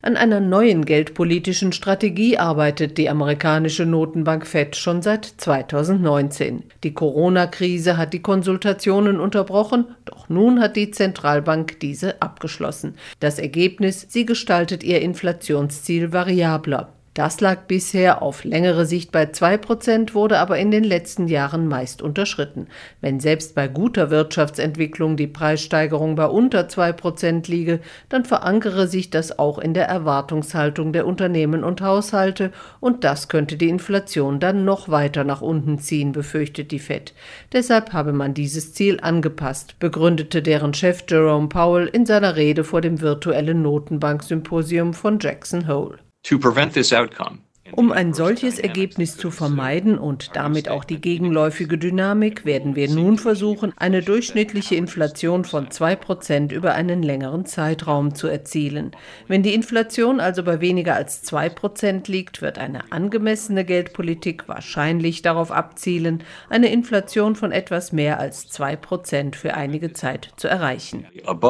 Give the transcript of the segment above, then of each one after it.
An einer neuen geldpolitischen Strategie arbeitet die amerikanische Notenbank Fed schon seit 2019. Die Corona-Krise hat die Konsultationen unterbrochen, doch nun hat die Zentralbank diese abgeschlossen. Das Ergebnis: sie gestaltet ihr Inflationsziel variabler. Das lag bisher auf längere Sicht bei 2%, wurde aber in den letzten Jahren meist unterschritten. Wenn selbst bei guter Wirtschaftsentwicklung die Preissteigerung bei unter 2% liege, dann verankere sich das auch in der Erwartungshaltung der Unternehmen und Haushalte, und das könnte die Inflation dann noch weiter nach unten ziehen, befürchtet die Fed. Deshalb habe man dieses Ziel angepasst, begründete deren Chef Jerome Powell in seiner Rede vor dem virtuellen Notenbank-Symposium von Jackson Hole. Um ein solches Ergebnis zu vermeiden und damit auch die gegenläufige Dynamik, werden wir nun versuchen, eine durchschnittliche Inflation von 2% über einen längeren Zeitraum zu erzielen. Wenn die Inflation also bei weniger als 2% liegt, wird eine angemessene Geldpolitik wahrscheinlich darauf abzielen, eine Inflation von etwas mehr als 2% für einige Zeit zu erreichen.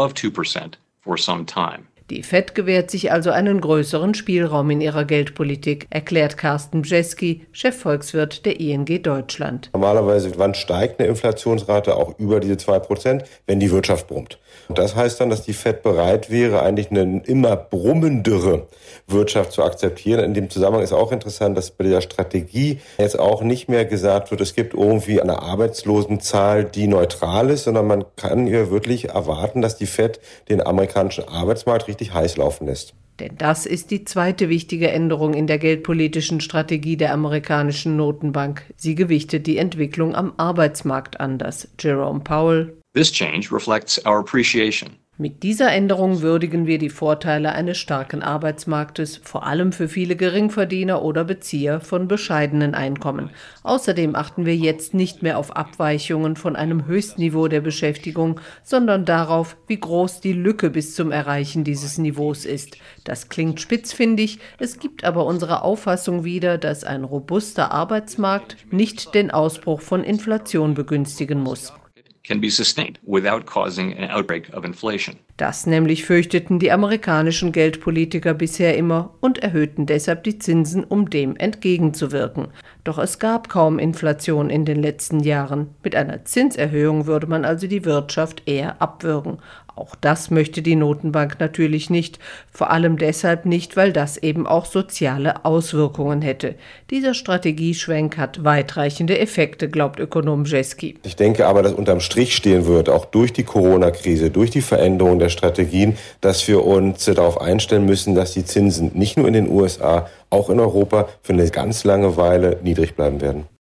Die Fed gewährt sich also einen größeren Spielraum in ihrer Geldpolitik, erklärt Carsten Bjeski, Chefvolkswirt der ING Deutschland. Normalerweise, wann steigt eine Inflationsrate auch über diese 2%? Wenn die Wirtschaft brummt. Und das heißt dann, dass die Fed bereit wäre, eigentlich eine immer brummendere Wirtschaft zu akzeptieren. In dem Zusammenhang ist auch interessant, dass bei der Strategie jetzt auch nicht mehr gesagt wird, es gibt irgendwie eine Arbeitslosenzahl, die neutral ist, sondern man kann hier wirklich erwarten, dass die Fed den amerikanischen Arbeitsmarkt richtig heiß laufen lässt. Denn das ist die zweite wichtige Änderung in der geldpolitischen Strategie der amerikanischen Notenbank. Sie gewichtet die Entwicklung am Arbeitsmarkt anders. Jerome Powell: This change reflects our appreciation. Mit dieser Änderung würdigen wir die Vorteile eines starken Arbeitsmarktes, vor allem für viele Geringverdiener oder Bezieher von bescheidenen Einkommen. Außerdem achten wir jetzt nicht mehr auf Abweichungen von einem Höchstniveau der Beschäftigung, sondern darauf, wie groß die Lücke bis zum Erreichen dieses Niveaus ist. Das klingt spitzfindig, es gibt aber unsere Auffassung wider, dass ein robuster Arbeitsmarkt nicht den Ausbruch von Inflation begünstigen muss. Can be sustained without causing an outbreak of inflation. Das nämlich fürchteten die amerikanischen Geldpolitiker bisher immer und erhöhten deshalb die Zinsen, um dem entgegenzuwirken. Doch es gab kaum Inflation in den letzten Jahren. Mit einer Zinserhöhung würde man also die Wirtschaft eher abwürgen. Auch das möchte die Notenbank natürlich nicht, vor allem deshalb nicht, weil das eben auch soziale Auswirkungen hätte. Dieser Strategieschwenk hat weitreichende Effekte, glaubt Ökonom Bjeski. Ich denke aber, dass unterm Strich stehen wird, auch durch die Corona-Krise, durch die Veränderung der Strategien, dass wir uns darauf einstellen müssen, dass die Zinsen nicht nur in den USA, auch in Europa für eine ganz lange Weile niedrig bleiben werden.